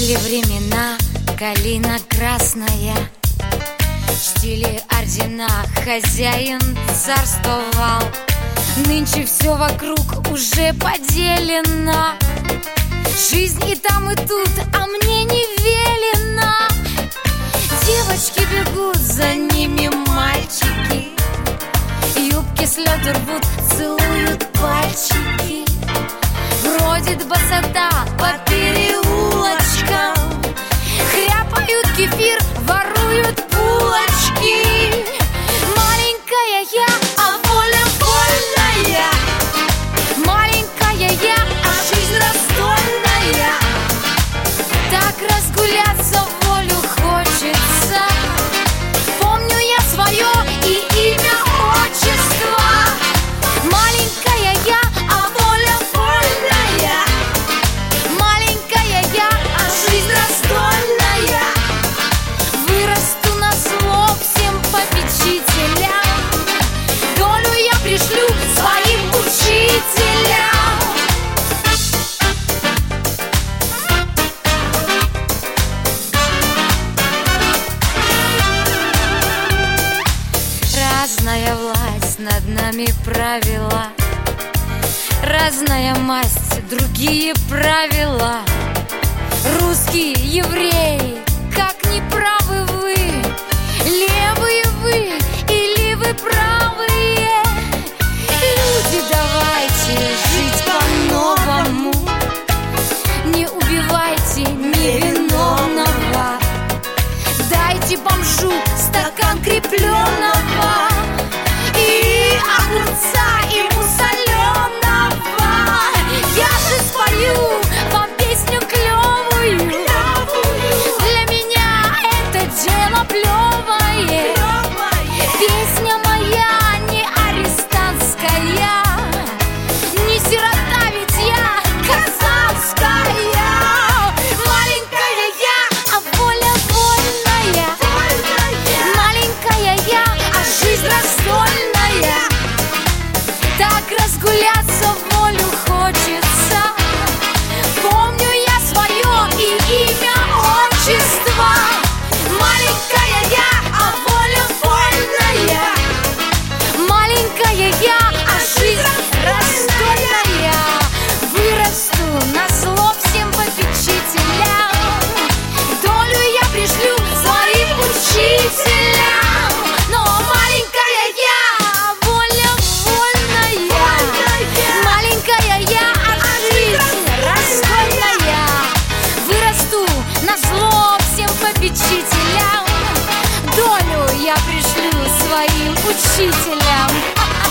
Были времена, калина красная, чтили ордена, хозяин царствовал. Нынче все вокруг уже поделено, жизнь и там, и тут, а мне не велено. Девочки бегут, за ними мальчики, юбки с лёду рвут, целуют пальчики. Бродит босота по переулочкам, хряпают кефир, воруют булочки. Маленькая я, а воля вольная, маленькая я, а жизнь раздольная. Так разгуляться волю хочется. Помню я свое и имя, отчество. Маленькая я, а воля вольная, маленькая я, а жизнь раздольная. Вырасту назло всем попечителям, долю я пришлю своим учителям. Разная власть над нами правила, разная масть, другие правила. Русские, евреи, как не правы вы, левые вы или вы правые. Люди, давайте жить по-новому, не убивайте невиновного. Дайте бомжу стакан крепленного и огурца ему соленого. Я же спою вам песню клевую, для меня это дело плевое. Песня моя не арестантская, не сирота, ведь я казанская. Маленькая я, а воля вольная, маленькая я, а жизнь раздольная. Так разгуляться волю хочется. Помню я свое и имя, отчество. Маленькая я, а воля вольная, маленькая я, а жизнь раздольная. Вырасту назло всем попечителям, долю я пришлю своим учителям. Но маленькая я, воля вольная, маленькая я, а жизнь раздольная. Вырасту назло всем попечителям, долю я пришлю своим учителям.